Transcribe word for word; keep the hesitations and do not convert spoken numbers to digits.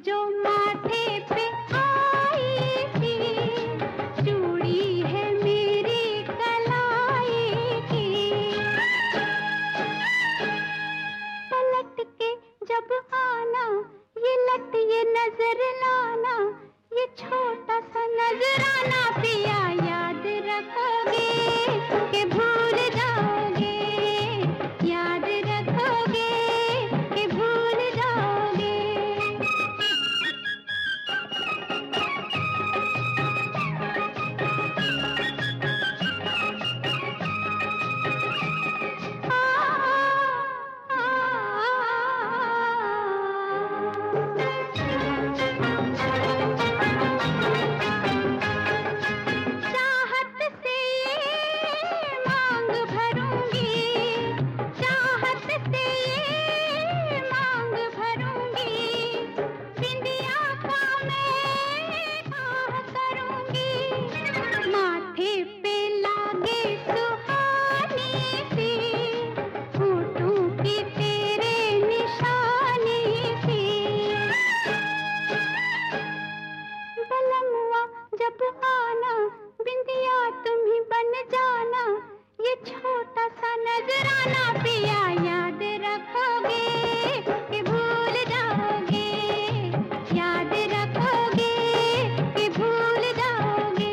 जो माथे पे आई थी, चूड़ी है मेरी कलाई की। पलट के जब आना, ये लट ये नजर लाना, ये छोटा सा नजराना पिया याद रखोगे कि भूल जाओगे, याद रखोगे कि भूल जाओगे। चाहत से मांग भरूंगी, चाहत से मांग भरूंगी, बिंदिया का मैं काह करूंगी। माथे पे लागे सुहानी सी, होठों की तेरे निशानी सी। बलमुआ जब आना, बिंदिया तुम ही बन जाना, ये छोटा सा नजराना पिया याद रखोगे कि भूल जाओगे, याद रखोगे कि भूल जाओगे।